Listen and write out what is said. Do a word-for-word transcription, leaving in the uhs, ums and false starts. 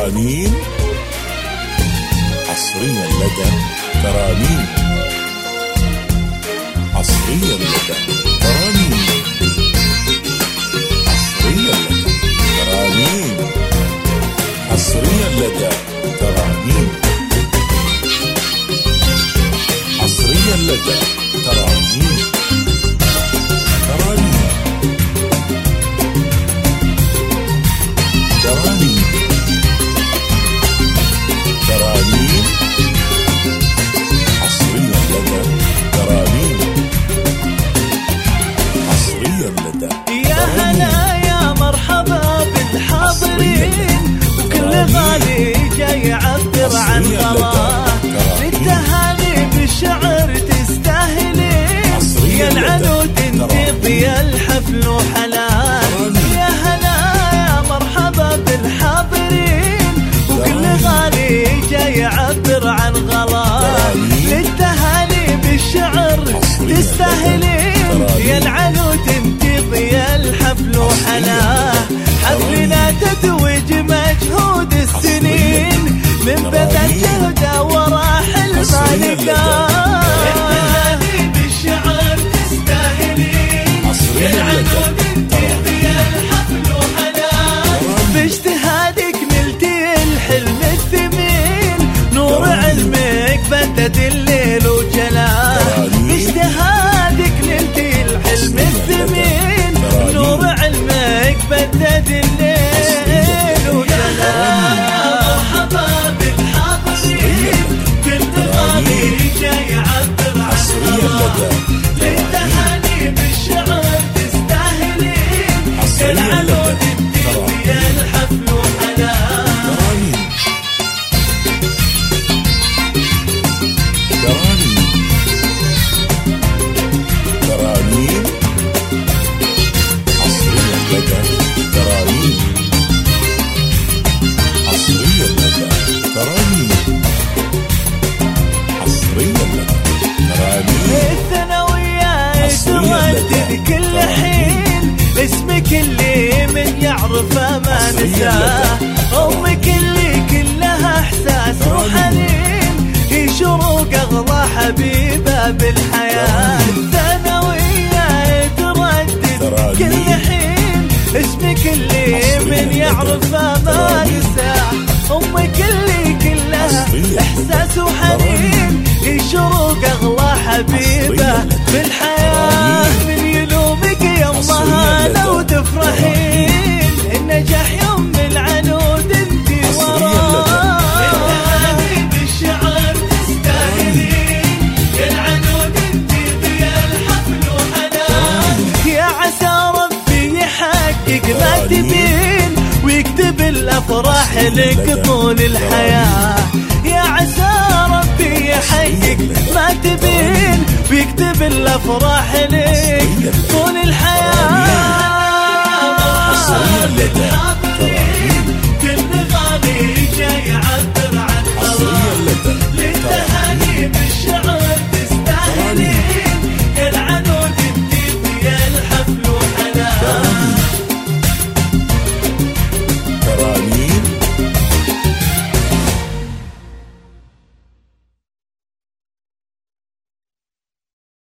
ترانيم حصريا لدى ترانيم حصريا لدى ترانيم حصريا لدى ترانيم حصريا لدى ترانيم حصريا لدى ترانيم ترانيم ترانيم ترانيم حصريا لدى ترانيم حصريا لدى يا هلا يا مرحبا بالحاضرين وكل غالي جاي يعبر عن غلاه للتهاني بالشعر تستاهلين يا العنود انت يا الحفل وحلال يا هلا يا مرحبا بالحاضرين وكل غالي جاي يعبر عن غلاه للتهاني بالشعر تستاهلين يا العنود انت يا الحفل وحلاه حفلنا تتوج مجهود السنين من بذل جهده وراحل مالكه التهاني بالشعر تستاهلين يا العنود انت يا الحفل وحلاه باجتهادك نلتي الحلم الثمين نور علمك بدد الليل وجلال باجتهادك نلتي الحلم الثمين نور علمك بدد الليل وجلال مرحبا بالحاضرين كل غالي جاي يعبر عن غلاه للتهاني بالشعر تستاهلين يا العنود انت يا الحفل وحلال ترانيم حصريا لدى ترانيم حصريا لدى ترانيم حصريا لدى ترانيم الثانوية تردد كل حين اسمك اللي من يعرفه ما نساه أمك اللي كلها إحساس وحنين هي شروق أغلى حبيبة بالحياة الثانوية تردد كل حين اسمك اللي من يعرفه ما نساه أمك اللي كلها إحساس وحنين هي شروق أغلى حبيبة بالحياة من يلومك يمها لو تفرحين النجاح يوم العنود انتي وراه التهاني بالشعر تستاهلين يا العنود انتي يا الحفل وحنان يا عسى ربي يحقق ما تبين ويكتب الأفراح لك طول الحياة يا عسى ربي يحقق ما تبين ويكتب الأفراح لك طول الحياة